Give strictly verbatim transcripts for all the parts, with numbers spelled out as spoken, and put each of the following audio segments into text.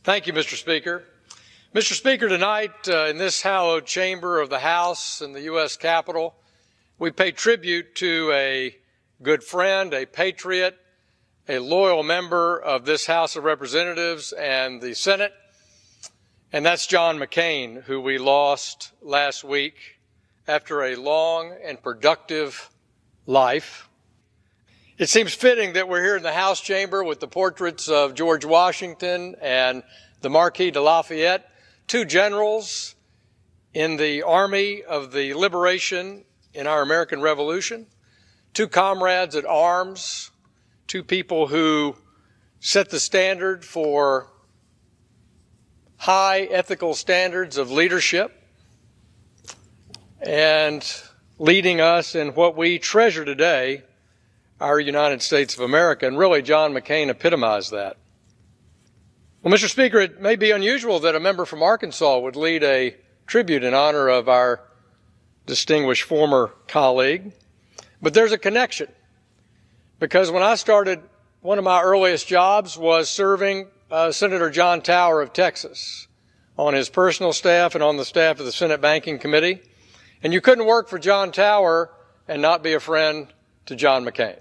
Thank you, Mister Speaker. Mister Speaker, tonight uh, in this hallowed chamber of the House in the U S Capitol, we pay tribute to a good friend, a patriot, a loyal member of this House of Representatives and the Senate, and that's John McCain, who we lost last week after a long and productive life. It seems fitting that we're here in the House chamber with the portraits of George Washington and the Marquis de Lafayette, two generals in the Army of the Liberation in our American Revolution, two comrades at arms, two people who set the standard for high ethical standards of leadership and leading us in what we treasure today, our United States of America, and really John McCain epitomized that. Well, Mister Speaker, it may be unusual that a member from Arkansas would lead a tribute in honor of our distinguished former colleague, but there's a connection, because when I started, one of my earliest jobs was serving uh, Senator John Tower of Texas on his personal staff and on the staff of the Senate Banking Committee, and you couldn't work for John Tower and not be a friend to John McCain.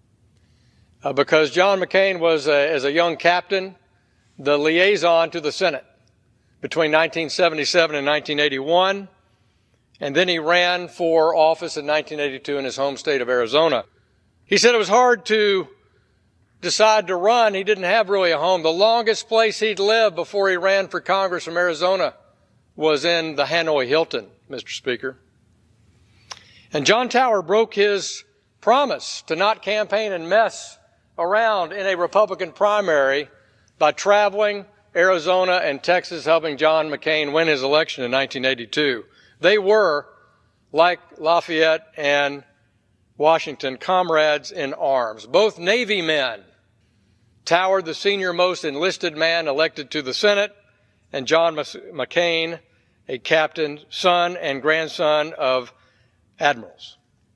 Uh, because John McCain was, a, as a young captain, the liaison to the Senate between nineteen seventy-seven and nineteen eighty-one, and then he ran for office in nineteen eighty-two in his home state of Arizona. He said it was hard to decide to run. He didn't have really a home. The longest place he'd lived before he ran for Congress from Arizona was in the Hanoi Hilton, Mister Speaker. And John Tower broke his promise to not campaign and mess around in a Republican primary by traveling Arizona and Texas, helping John McCain win his election in nineteen eighty-two. They were, like Lafayette and Washington, comrades in arms, both Navy men. Tower, the senior most enlisted man elected to the Senate, and John McCain, a captain, son and grandson of admirals.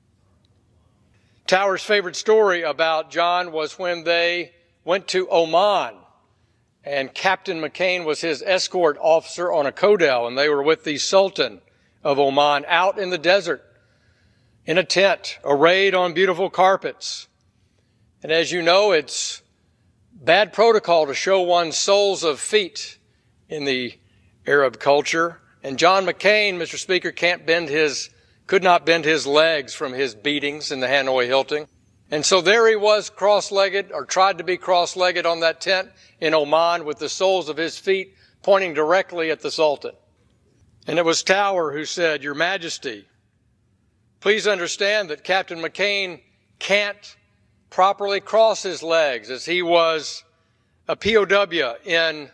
Tower's favorite story about John was when they went to Oman, and Captain McCain was his escort officer on a Codell, and they were with the Sultan of Oman out in the desert in a tent, arrayed on beautiful carpets. And as you know, it's bad protocol to show one's soles of feet in the Arab culture. And John McCain, Mister Speaker, can't bend his could not bend his legs from his beatings in the Hanoi Hilton. And so there he was cross-legged, or tried to be cross-legged on that tent in Oman with the soles of his feet pointing directly at the Sultan. And it was Tower who said, "Your Majesty, please understand that Captain McCain can't properly cross his legs as he was a P O W in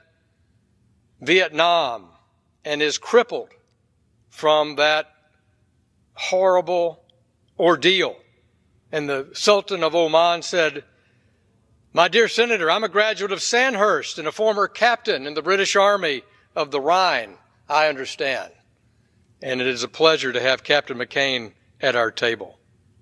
Vietnam and is crippled from that horrible ordeal." And the Sultan of Oman said, "My dear Senator, I'm a graduate of Sandhurst and a former captain in the British Army of the Rhine. I understand. And it is a pleasure to have Captain McCain at our table."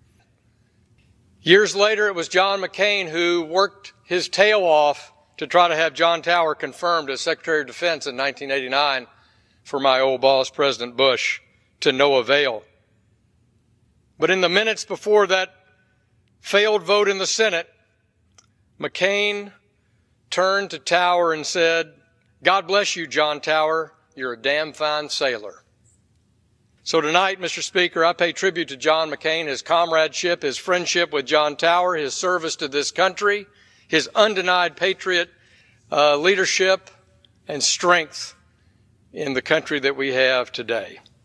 Years later, it was John McCain who worked his tail off to try to have John Tower confirmed as Secretary of Defense in nineteen eighty-nine for my old boss, President Bush, to no avail. But in the minutes before that failed vote in the Senate, McCain turned to Tower and said, "God bless you, John Tower. You're a damn fine sailor." So tonight, Mister Speaker, I pay tribute to John McCain, his comradeship, his friendship with John Tower, his service to this country, his undenied patriot uh, leadership and strength in the country that we have today.